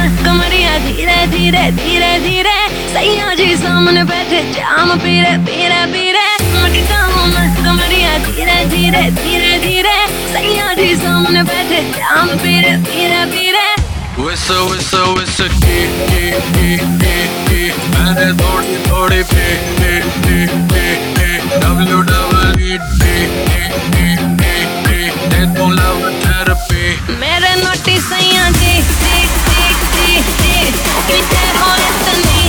कमरिया धीरे धीरे धीरे धीरे सैया जी सामने बैठे जाम पीरे पीरे पीरे मटका हूँ कमरिया धीरे धीरे धीरे धीरे सैया जी सामने बैठे जाम पीरे पीरे पीरे Whistle, whistle, whistle, मैंने थोड़ी थोड़ी WWE मेरे नोटी सैया जी पीछे हो इतनी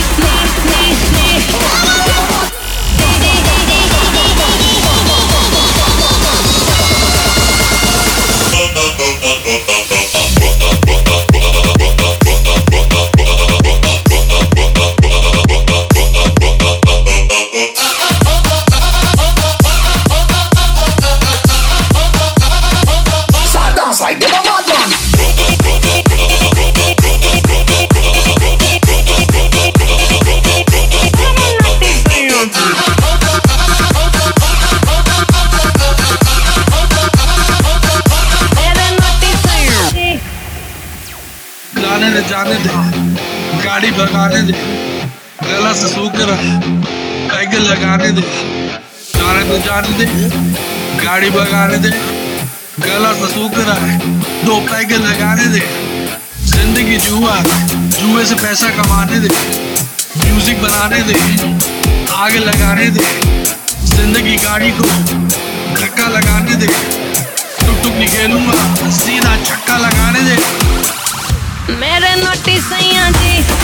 जाने दे, गाड़ी भगाने दे, गला से सूख रहा पैग लगाने दे, जाने दे, गाड़ी भगाने दे, गला से सूख रहा है 2 पैग लगाने दे। जिंदगी जुए से पैसा कमाने दे, म्यूजिक बनाने दे, आग लगाने दे, जिंदगी गाड़ी को धक्का लगाने दे, टुक टुक निकलूंगा सीधा छक्का लगाने दे। मेरे नोटी सैया जी